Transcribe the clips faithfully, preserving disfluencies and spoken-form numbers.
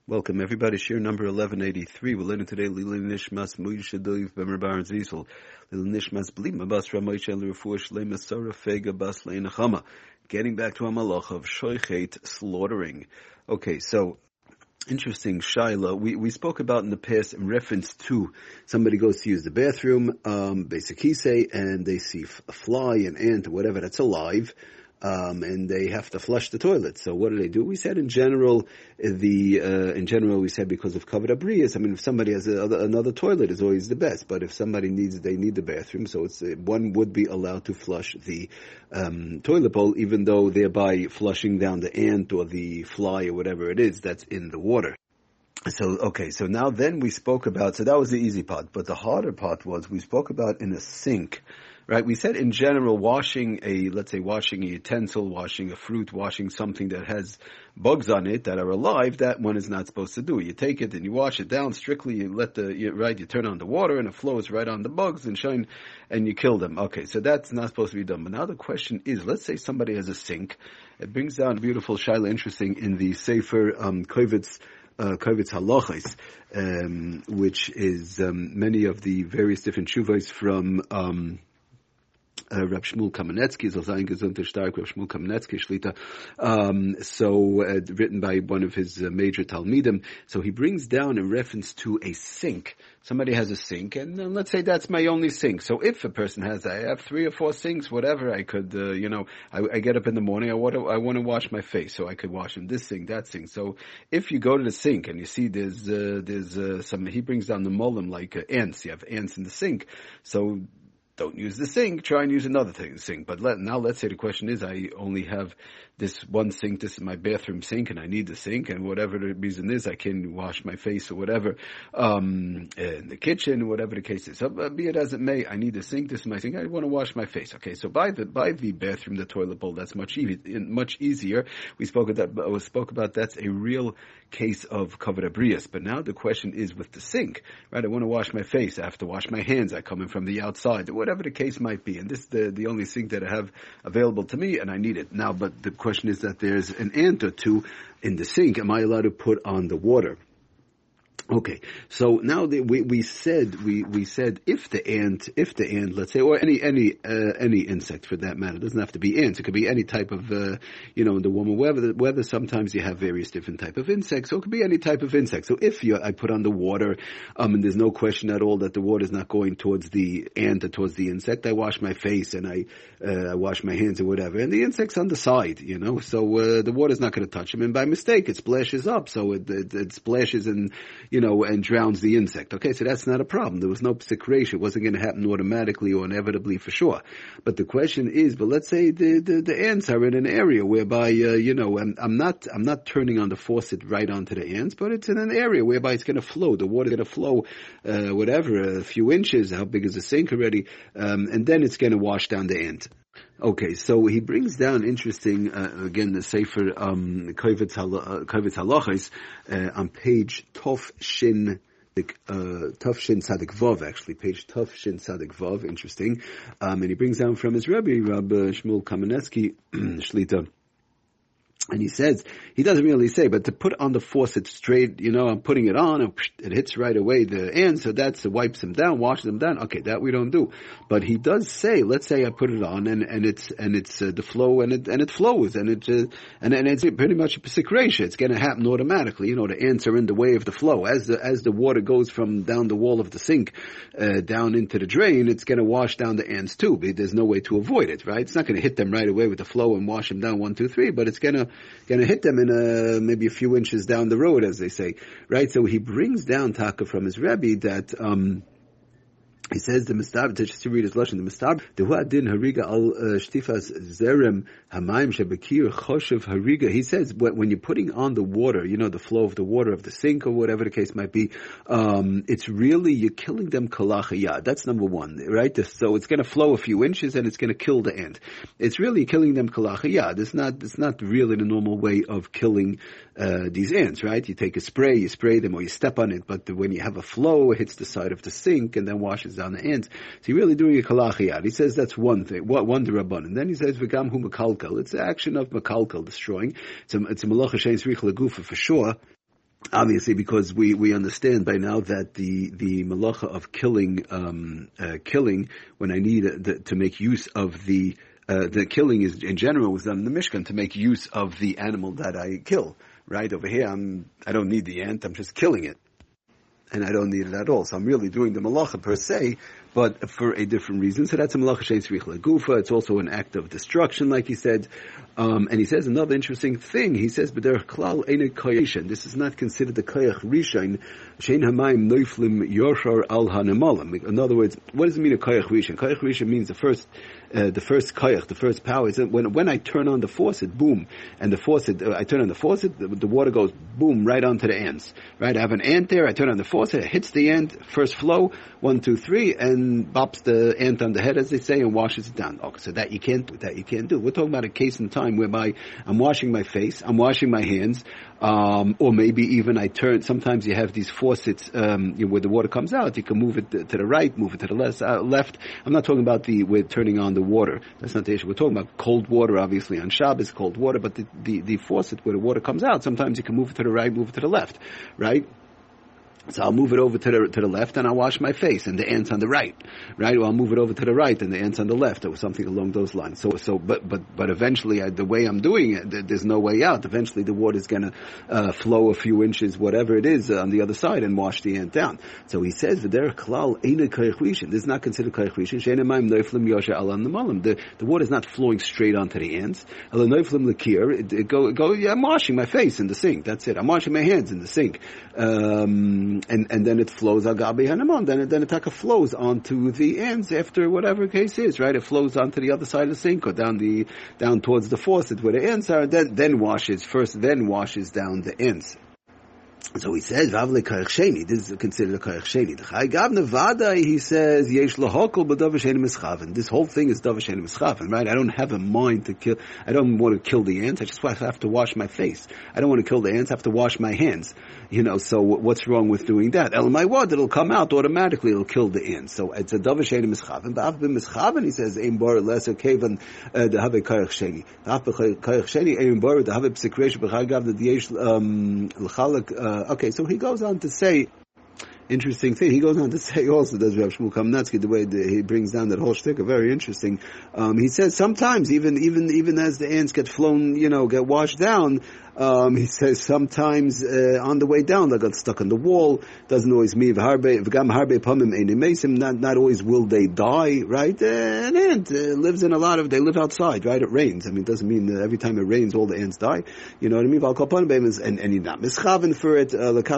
Welcome everybody. Shir number eleven eighty-three. We're learning today Lili Nishmas Moshe Doiv Bemer Baron Zisel. Lili Nishmas Blima Bas Ramosh El Refuah Shlema Sarah Fega Bas Leinachama. Getting back to our malach of shoichet, slaughtering. Okay, so interesting shaila. We we spoke about in the past in reference to somebody goes to use the bathroom, um, basic say, and they see a fly, an ant, or whatever that's alive. Um, and they have to flush the toilet. So what do they do? We said in general, the uh, in general we said because of covered abrias. I mean, if somebody has a, another toilet, is always the best. But if somebody needs, they need the bathroom, so it's one would be allowed to flush the um, toilet bowl, even though thereby flushing down the ant or the fly or whatever it is that's in the water. So, okay, so now then we spoke about, so that was the easy part, but the harder part was we spoke about in a sink, right? We said in general washing a, let's say washing a utensil, washing a fruit, washing something that has bugs on it that are alive, that one is not supposed to do. You take it and you wash it down strictly, you let the, you, right, you turn on the water and it flows right on the bugs and shine and you kill them. Okay, so that's not supposed to be done. But now the question is, let's say somebody has a sink. It brings down a beautiful shaila, interesting in the Sefer, um, Kovitz, Uh, Kovitz Halachos, um, which is um, many of the various different shuvos from um, uh, Reb Shmuel Kamenetsky, soll sein gesundter stark, Reb Shmuel Kamenetsky, Shlita, um, so uh, written by one of his uh, major Talmidim. So he brings down in reference to a sink. Somebody has a sink, and uh, let's say that's my only sink. So if a person has, I have three or four sinks, whatever, I could, uh, you know, I, I get up in the morning, I want to, I want to wash my face, so I could wash in this sink, that sink. So if you go to the sink and you see there's, uh, there's uh, some, he brings down the molim like uh, ants. You have ants in the sink, so don't use the sink, try and use another thing, sink. But let, now let's say the question is, I only have this one sink, this is my bathroom sink, and I need the sink, and whatever the reason is, I can wash my face or whatever, um, in the kitchen, whatever the case is. So, uh, be it as it may, I need the sink, this is my sink, I want to wash my face. Okay, so by the, by the bathroom, the toilet bowl, that's much easy, much easier. We spoke about that, we spoke about that's a real case of covered abrias. But now the question is with the sink, right? I want to wash my face, I have to wash my hands, I come in from the outside, whatever the case might be. And this is the, the only sink that I have available to me, and I need it. Now, but the question is that there's an ant or two in the sink. Am I allowed to put on the water? Okay, so now the, we we said we we said if the ant if the ant, let's say, or any any uh, any insect for that matter, it doesn't have to be ants, it could be any type of uh, you know, in the warmer weather weather sometimes you have various different type of insects, so it could be any type of insect. So if you I put on the water, um and there's no question at all that the water is not going towards the ant or towards the insect, I wash my face and I uh, wash my hands or whatever, and the insect's on the side, you know, so uh, the water's not going to touch him, and by mistake it splashes up, so it it, it splashes and you know, and drowns the insect. Okay, so that's not a problem. There was no secretion. It wasn't going to happen automatically or inevitably for sure. But the question is, but let's say the, the, the ants are in an area whereby, uh, you know, I'm, I'm not, I'm not turning on the faucet right onto the ants, but it's in an area whereby it's going to flow. The water's going to flow, uh, whatever, a few inches. How big is the sink already? Um, and then it's going to wash down the ant. Okay, so he brings down interesting, uh, again, the Sefer, um, Kovitz Halachos, uh, on page Tov Shin, uh, Tov Shin Tzadik Vav, actually, page Tov Shin Tzadik Vav, interesting. Um, and he brings down from his Rebbe, Rabbi Shmuel Kamenetsky, Shlita. And he says, he doesn't really say, but to put on the faucet straight, you know, I'm putting it on, and it hits right away the ants, so that's, it wipes them down, washes them down. Okay, that we don't do. But he does say, let's say I put it on, and, and it's, and it's uh, the flow, and it, and it flows, and it, uh, and, and it's pretty much a secretion. It's gonna happen automatically. You know, the ants are in the way of the flow. As the, as the water goes from down the wall of the sink, uh, down into the drain, it's gonna wash down the ants too. There's no way to avoid it, right? It's not gonna hit them right away with the flow and wash them down one, two, three, but it's gonna, going to hit them in a, maybe a few inches down the road, as they say, right? So he brings down Taka from his Rebbe that, um, he says the Mistab, just to read his lashon, the Mistab, the Huadin Hariga al Shtifas Zerem Hamaim Shebekir Choshev Hariga. He says when you're putting on the water, you know, the flow of the water of the sink or whatever the case might be, um, it's really, you're killing them kalachaya. That's number one, right? So it's going to flow a few inches and it's going to kill the ant. It's really killing them kalachaya. It's not, it's not really the normal way of killing uh, these ants, right? You take a spray, you spray them or you step on it, but when you have a flow, it hits the side of the sink and then washes on the ants. So you're really doing a kalachiyat. He says that's one thing, one, one derabban. And then he says v'gam hu mekalkel. It's the action of mekalkel, destroying. It's a, it's a malacha shein tzrich legufa for sure. Obviously, because we, we understand by now that the, the malacha of killing, um, uh, killing, when I need uh, the, to make use of the, uh, the killing is, in general, was done in the Mishkan to make use of the animal that I kill. Right? Over here, I'm, I don't need the ant, I'm just killing it. And I don't need it at all. So I'm really doing the malacha per se, but for a different reason. So that's a malacha shein tzrich legufa. It's also an act of destruction, like he said. Um, and he says another interesting thing. He says, "B'derech klal ein koyach." This is not considered the koyach rishon. Shein hamayim noiflim yoshar al hanemalim. In other words, what does it mean a koyach rishon? Koyach rishon means the first, uh, the first koyach, the first power. Is when when I turn on the faucet, boom, and the faucet, uh, I turn on the faucet, the, the water goes boom right onto the ants. Right? I have an ant there. I turn on the faucet, it hits the ant, first flow, one, two, three, and bops the ant on the head, as they say, and washes it down. Okay, so that you can't do. That you can't do. We're talking about a case in time whereby I'm washing my face, I'm washing my hands, um, or maybe even I turn. Sometimes you have these faucets um, you know, where the water comes out. You can move it to, to the right, move it to the left. Uh, left. I'm not talking about the we're turning on the water. That's not the issue. We're talking about cold water, obviously on Shabbos, cold water. But the, the the faucet where the water comes out, sometimes you can move it to the right, move it to the left, right? So I'll move it over to the to the left and I'll wash my face, and the ants on the right, right? Or I'll move it over to the right and the ants on the left, or something along those lines. So, so, but, but, but eventually, I, the way I'm doing it, there's no way out. Eventually, the water's going to uh, flow a few inches, whatever it is, uh, on the other side, and wash the ant down. So he says, "V'derech klal eina koyach rishon." This is not considered koyach rishon. She'ein hamayim noiflim yosher al hanemalim. The the water is not flowing straight onto the ants. Ela noiflim l'kir. It, it go go. Yeah, I'm washing my face in the sink. That's it. I'm washing my hands in the sink, um, and and then it flows al gabi hanamon. Then it, then it taka flows onto the ends after whatever case is, right? It flows onto the other side of the sink or down the down towards the faucet where the ends are. Then then washes first. Then washes down the ends. So he says, "Vavle koyach sheni." This is considered a koyach sheni. The Chai Gav Nevada, he says, "Yesh lahokol b'davar sheni mischaven." This whole thing is davar sheni mischaven, right? I don't have a mind to kill. I don't want to kill the ants. I just have to wash my face. I don't want to kill the ants. I have to wash my hands. You know, so what's wrong with doing that? Elamai what? It'll come out automatically. It'll kill the ants. So it's a davar sheni mischaven. Ba'af b'mischaven, he says, "Ein bar lesser kaven dehave koyach sheni." Ba'af b'koyach sheni ein bar dehave psikresh b'chai Gav the yesh l'chalak. Okay, so he goes on to say, interesting thing, he goes on to say also, does Rav Shmuel Kamnatsky, the way that he brings down that whole shtick, very interesting. Um, he says sometimes, even, even, even as the ants get flown, you know, get washed down, um, he says sometimes, uh, on the way down, they got stuck on the wall, doesn't always mean, not, not always will they die, right? Uh, an ant uh, lives in a lot of, they live outside, right? It rains. I mean, it doesn't mean that every time it rains, all the ants die. You know what I mean? And, and you're not mischaven for it.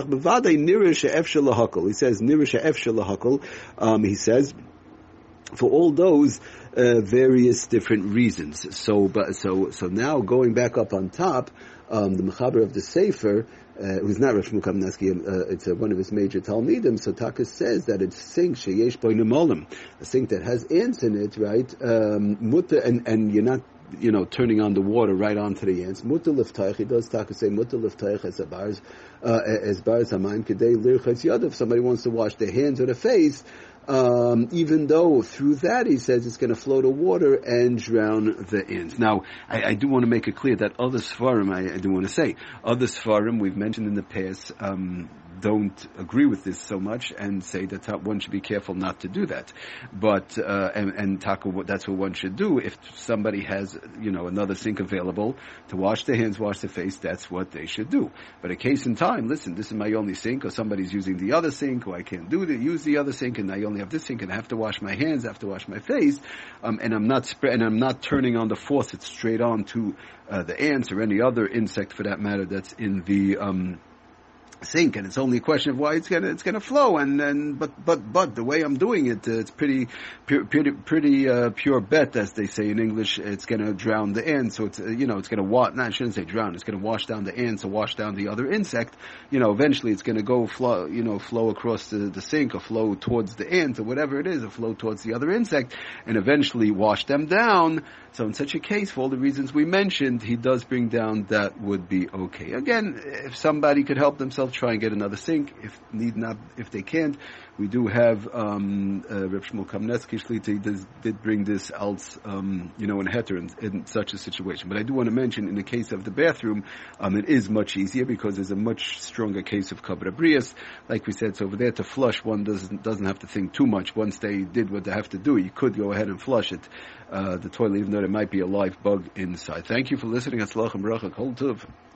He says, um, he says, for all those uh, various different reasons. So, but so so now going back up on top, um, the mechaber of the Sefer, uh, who's not Rav Shmuel Kamnatsky, uh, it's uh, one of his major Talmidim. So Taka says that it's sink sheyesh boi nemolim, a sink that has ants in it, right? Um, mutter, and and you're not, you know, turning on the water right onto the ants. Mutter liftaich, he does Taka say mutter liftaich as a bars, uh, as bars hamayim kedei lirchatz yadav. If somebody wants to wash their hands or their face, Um, even though through that he says it's going to flow to water and drown the ants. Now, I, I do want to make it clear that other Sfarim, I, I do want to say, other Sfarim we've mentioned in the past, um, don't agree with this so much and say that one should be careful not to do that. But, uh, and, and taka, that's what one should do. If somebody has, you know, another sink available to wash their hands, wash their face, that's what they should do. But a case in time, listen, this is my only sink, or somebody's using the other sink, or I can't do the, use the other sink, and I only have this sink, and I have to wash my hands, I have to wash my face, um, and I'm not spread, and I'm not turning on the faucet straight on to, uh, the ants or any other insect for that matter that's in the, um, sink, and it's only a question of why it's gonna it's gonna flow, and and but but but the way I'm doing it, uh, it's pretty pure, pretty pretty uh, pure bet, as they say in English. It's gonna drown the ants, so it's uh, you know it's gonna wash. No, I shouldn't say drown. It's gonna wash down the ants or wash down the other insect. You know, eventually it's gonna go flow. You know, flow across the, the sink or flow towards the ant or whatever it is, or flow towards the other insect, and eventually wash them down. So in such a case, for all the reasons we mentioned, he does bring down that would be okay. Again, if somebody could help themselves, try and get another sink. If need not, if they can't, we do have um, uh, Reb Shmuel Kamenetsky Shlita did, did bring this als, um, you know, in heter in, in such a situation. But I do want to mention, in the case of the bathroom, um, it is much easier because there's a much stronger case of kabra brias. Like we said, so over there to flush, one doesn't doesn't have to think too much. Once they did what they have to do, you could go ahead and flush it, uh, the toilet, even though there might be a live bug inside. Thank you for listening. Hatzlach and bracha. Kol tov.